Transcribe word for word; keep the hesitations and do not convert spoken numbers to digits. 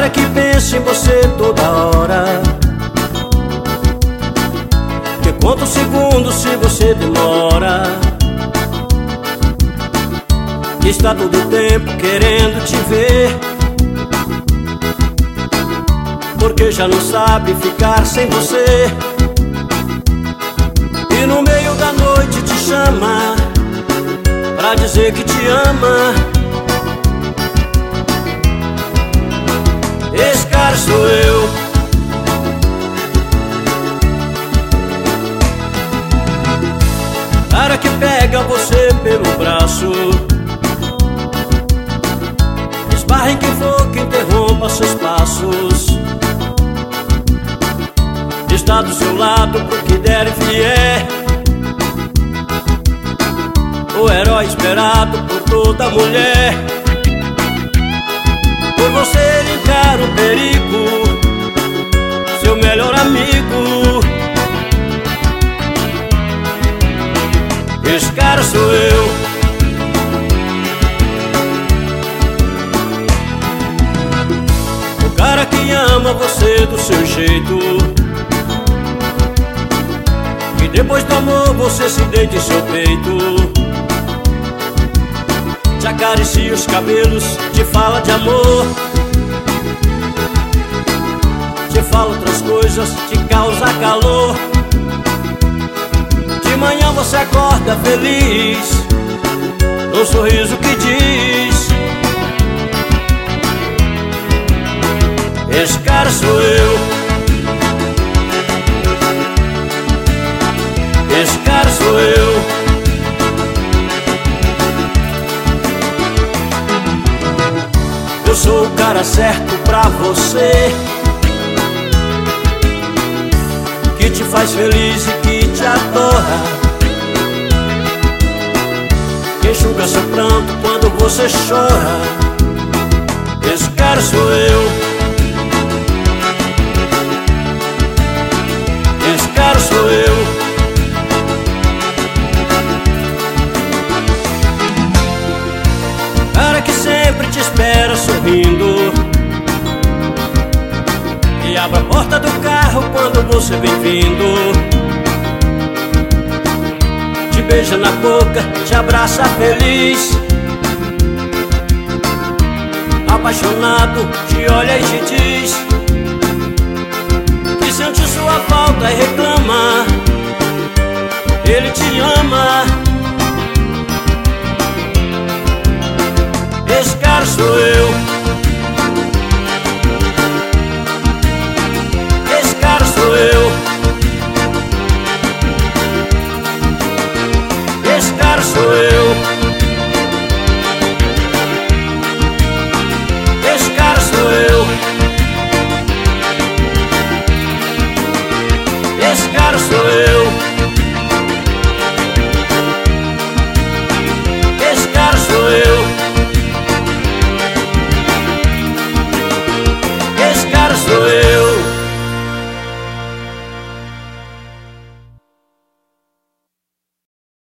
cara que pensa em você toda hora, que conta um segundo se você demora, que está todo o tempo querendo te ver, porque já não sabe ficar sem você. E no meio da noite te chama pra dizer que te ama. Esse cara sou eu. Cara que pega você pelo braço, esbarra em quem for que interrompa seus passos, está do seu lado pro que der e vier, o herói esperado por toda mulher. Por você ele encara o perigo, seu melhor amigo. Esse cara sou eu. O cara que ama você do seu jeito, e depois do amor você se deita em seu peito, te acaricia os cabelos, te fala de amor, te fala outras coisas, te causa calor. De manhã você acorda feliz, num sorriso que diz: esse cara sou eu. Esse cara sou eu. Eu sou o cara certo pra você, que te faz feliz e que te adora, que enxuga seu pranto quando você chora. Esse cara sou eu. Esse cara sou eu. Cara que sempre te espera sorrindo, e abre a porta do carro quando você vem vindo, te beija na boca, te abraça feliz, apaixonado, te olha e te diz que sente sua falta e reclama, ele te ama. Esse cara sou eu.